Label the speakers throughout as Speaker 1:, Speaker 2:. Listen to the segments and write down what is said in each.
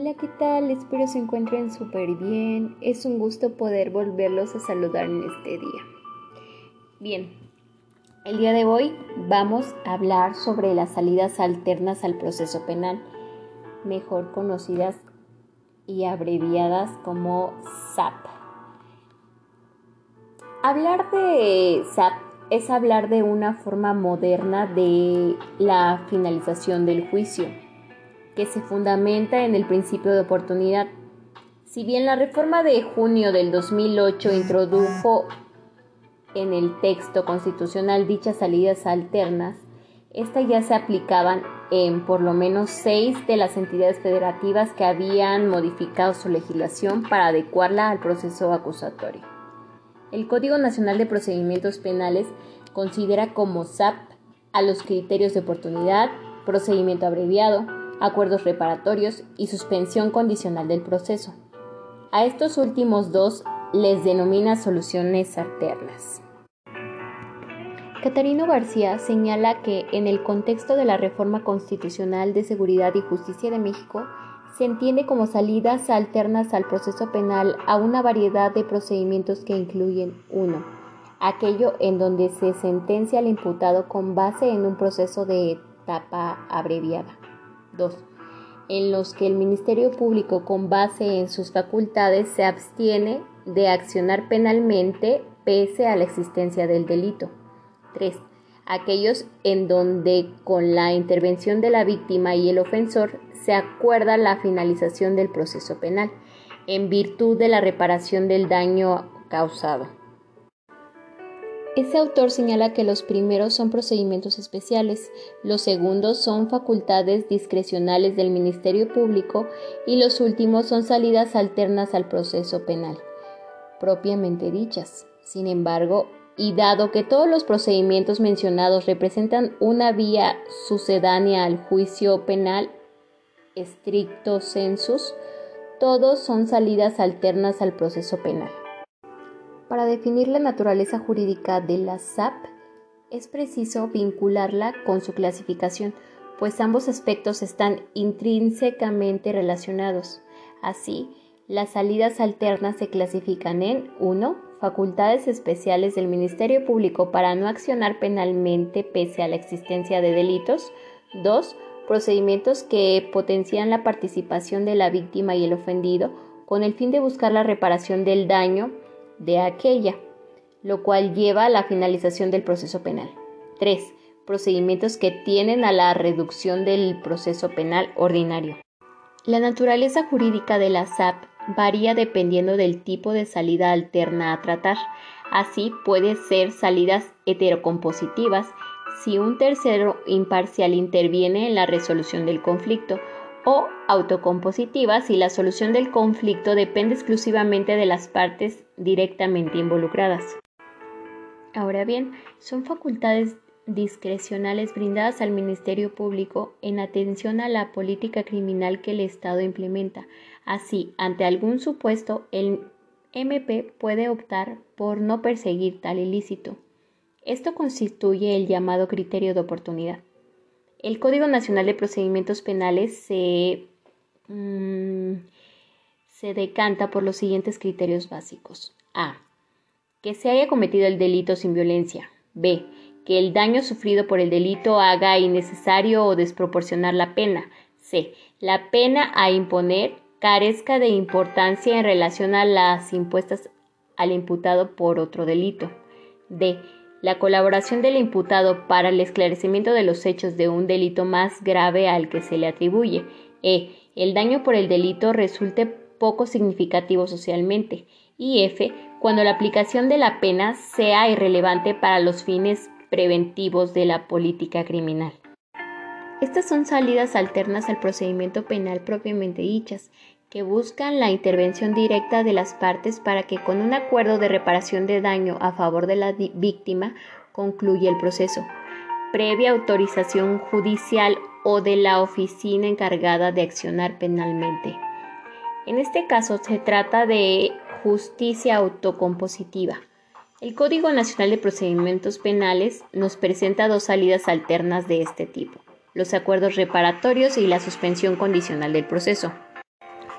Speaker 1: Hola, ¿qué tal? Espero se encuentren súper bien. Es un gusto poder volverlos a saludar en este día. Bien, el día de hoy vamos a hablar sobre las salidas alternas al proceso penal, mejor conocidas y abreviadas como SAP. Hablar de SAP es hablar de una forma moderna de la finalización del juicio, que se fundamenta en el principio de oportunidad. Si bien la reforma de junio del 2008 introdujo en el texto constitucional dichas salidas alternas, estas ya se aplicaban en por lo menos 6 de las entidades federativas que habían modificado su legislación para adecuarla al proceso acusatorio. El Código Nacional de Procedimientos Penales considera como SAP a los criterios de oportunidad, procedimiento abreviado, acuerdos reparatorios y suspensión condicional del proceso. A estos últimos dos les denomina soluciones alternas. Catarino García señala que en el contexto de la Reforma Constitucional de Seguridad y Justicia de México se entiende como salidas alternas al proceso penal a una variedad de procedimientos que incluyen 1. Aquello en donde se sentencia al imputado con base en un proceso de etapa abreviada. 2. En los que el Ministerio Público, con base en sus facultades, se abstiene de accionar penalmente pese a la existencia del delito. 3. Aquellos en donde, con la intervención de la víctima y el ofensor, se acuerda la finalización del proceso penal, en virtud de la reparación del daño causado. Este autor señala que los primeros son procedimientos especiales, los segundos son facultades discrecionales del Ministerio Público y los últimos son salidas alternas al proceso penal, propiamente dichas. Sin embargo, y dado que todos los procedimientos mencionados representan una vía sucedánea al juicio penal, stricto sensus, todos son salidas alternas al proceso penal. Para definir la naturaleza jurídica de la SAP, es preciso vincularla con su clasificación, pues ambos aspectos están intrínsecamente relacionados. Así, las salidas alternas se clasifican en 1. Facultades especiales del Ministerio Público para no accionar penalmente pese a la existencia de delitos. 2. Procedimientos que potencian la participación de la víctima y el ofendido con el fin de buscar la reparación del daño de aquella, lo cual lleva a la finalización del proceso penal. 3. Procedimientos que tienden a la reducción del proceso penal ordinario. La naturaleza jurídica de la SAP varía dependiendo del tipo de salida alterna a tratar. Así puede ser salidas heterocompositivas si un tercero imparcial interviene en la resolución del conflicto, o autocompositiva si la solución del conflicto depende exclusivamente de las partes directamente involucradas. Ahora bien, son facultades discrecionales brindadas al Ministerio Público en atención a la política criminal que el Estado implementa. Así, ante algún supuesto, el MP puede optar por no perseguir tal ilícito. Esto constituye el llamado criterio de oportunidad. El Código Nacional de Procedimientos Penales se decanta por los siguientes criterios básicos. A. Que se haya cometido el delito sin violencia. B. Que el daño sufrido por el delito haga innecesario o desproporcionar la pena. C. La pena a imponer carezca de importancia en relación a las impuestas al imputado por otro delito. D. La colaboración del imputado para el esclarecimiento de los hechos de un delito más grave al que se le atribuye. E. El daño por el delito resulte poco significativo socialmente. Y F. Cuando la aplicación de la pena sea irrelevante para los fines preventivos de la política criminal. Estas son salidas alternas al procedimiento penal propiamente dichas, que buscan la intervención directa de las partes para que con un acuerdo de reparación de daño a favor de la víctima concluya el proceso, previa autorización judicial o de la oficina encargada de accionar penalmente. En este caso se trata de justicia autocompositiva. El Código Nacional de Procedimientos Penales nos presenta 2 salidas alternas de este tipo: los acuerdos reparatorios y la suspensión condicional del proceso.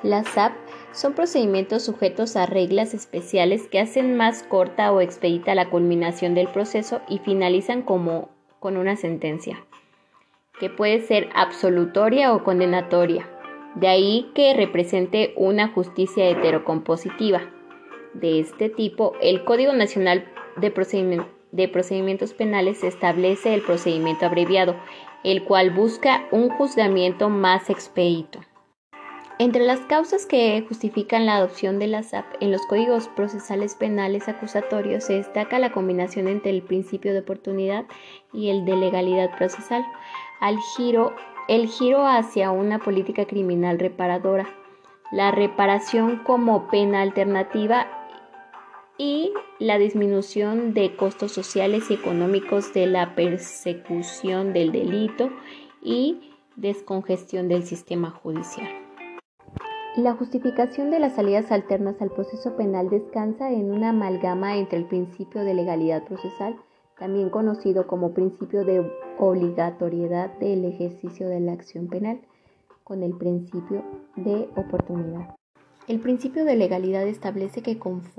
Speaker 1: Las SAP son procedimientos sujetos a reglas especiales que hacen más corta o expedita la culminación del proceso y finalizan con una sentencia, que puede ser absolutoria o condenatoria. De ahí que represente una justicia heterocompositiva. De este tipo, el Código Nacional de Procedimientos Penales establece el procedimiento abreviado, el cual busca un juzgamiento más expedito. Entre las causas que justifican la adopción de la SAP en los códigos procesales penales acusatorios se destaca la combinación entre el principio de oportunidad y el de legalidad procesal, el giro hacia una política criminal reparadora, la reparación como pena alternativa y la disminución de costos sociales y económicos de la persecución del delito y descongestión del sistema judicial. La justificación de las salidas alternas al proceso penal descansa en una amalgama entre el principio de legalidad procesal, también conocido como principio de obligatoriedad del ejercicio de la acción penal, con el principio de oportunidad. El principio de legalidad establece que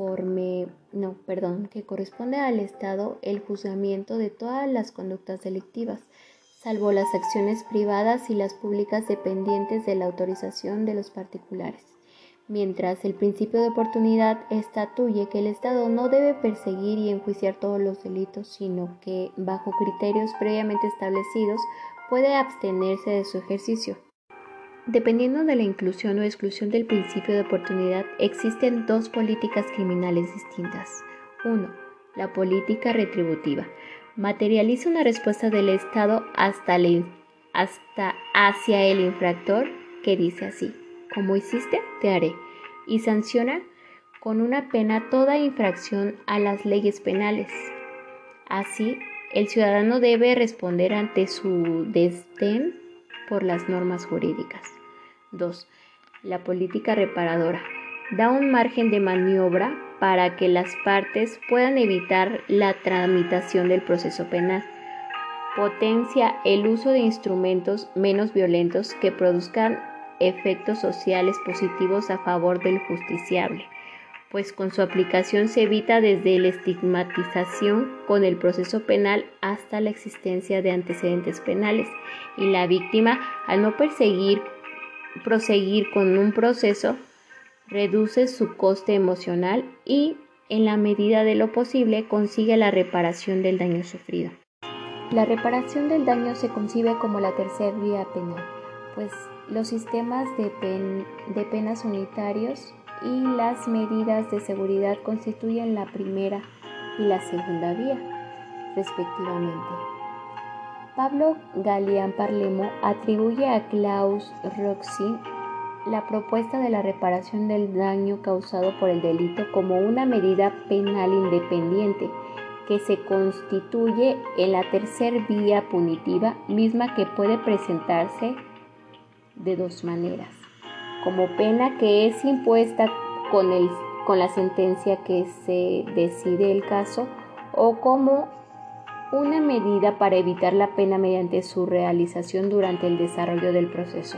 Speaker 1: corresponde al Estado el juzgamiento de todas las conductas delictivas, salvo las acciones privadas y las públicas dependientes de la autorización de los particulares, mientras el principio de oportunidad estatuye que el Estado no debe perseguir y enjuiciar todos los delitos, sino que, bajo criterios previamente establecidos, puede abstenerse de su ejercicio. Dependiendo de la inclusión o exclusión del principio de oportunidad, existen dos políticas criminales distintas. 1. La política retributiva. Materializa una respuesta del Estado hacia el infractor que dice así: como hiciste, te haré, y sanciona con una pena toda infracción a las leyes penales. Así, el ciudadano debe responder ante su desdén por las normas jurídicas. 2. La política reparadora. Da un margen de maniobra para que las partes puedan evitar la tramitación del proceso penal. Potencia el uso de instrumentos menos violentos que produzcan efectos sociales positivos a favor del justiciable, pues con su aplicación se evita desde la estigmatización con el proceso penal hasta la existencia de antecedentes penales, y la víctima, al no proseguir con un proceso, reduce su coste emocional y, en la medida de lo posible, consigue la reparación del daño sufrido. La reparación del daño se concibe como la tercera vía penal, pues los sistemas de penas unitarios y las medidas de seguridad constituyen la primera y la segunda vía, respectivamente. Pablo Galián-Parlemo atribuye a Klaus Roxin la propuesta de la reparación del daño causado por el delito como una medida penal independiente que se constituye en la tercera vía punitiva, misma que puede presentarse de dos maneras: como pena que es impuesta con la sentencia que se decide el caso, o como una medida para evitar la pena mediante su realización durante el desarrollo del proceso.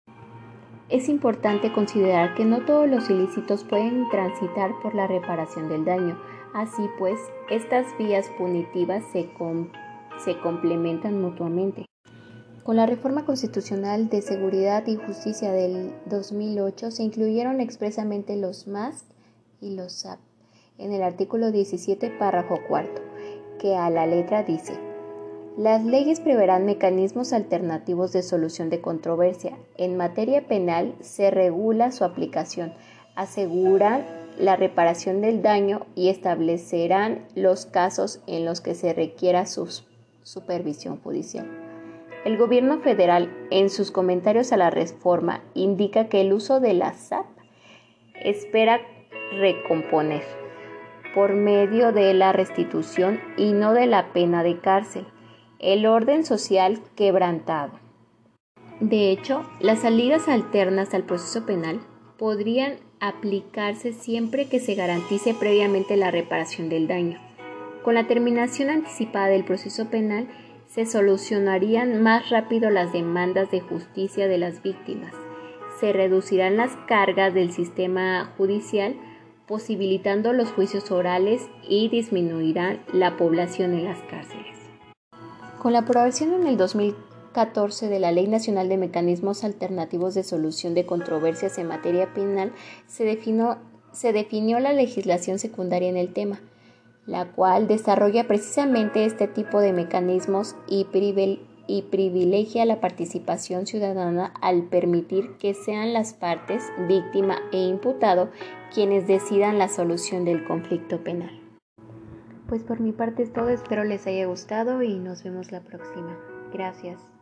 Speaker 1: Es importante considerar que no todos los ilícitos pueden transitar por la reparación del daño. Así pues, estas vías punitivas se complementan mutuamente. Con la Reforma Constitucional de Seguridad y Justicia del 2008 se incluyeron expresamente los MASC y los SAP en el artículo 17, párrafo 4, que a la letra dice: las leyes preverán mecanismos alternativos de solución de controversia. En materia penal se regula su aplicación, aseguran la reparación del daño y establecerán los casos en los que se requiera su supervisión judicial. El gobierno federal, en sus comentarios a la reforma, indica que el uso de la SAP espera recomponer por medio de la restitución y no de la pena de cárcel el orden social quebrantado. De hecho, las salidas alternas al proceso penal podrían aplicarse siempre que se garantice previamente la reparación del daño. Con la terminación anticipada del proceso penal, se solucionarían más rápido las demandas de justicia de las víctimas. se reducirán las cargas del sistema judicial, posibilitando los juicios orales y disminuirán la población en las cárceles. Con la aprobación en el 2014 de la Ley Nacional de Mecanismos Alternativos de Solución de Controversias en Materia Penal, se definió la legislación secundaria en el tema, la cual desarrolla precisamente este tipo de mecanismos y privilegia la participación ciudadana al permitir que sean las partes, víctima e imputado, quienes decidan la solución del conflicto penal. Pues por mi parte es todo, espero les haya gustado y nos vemos la próxima. Gracias.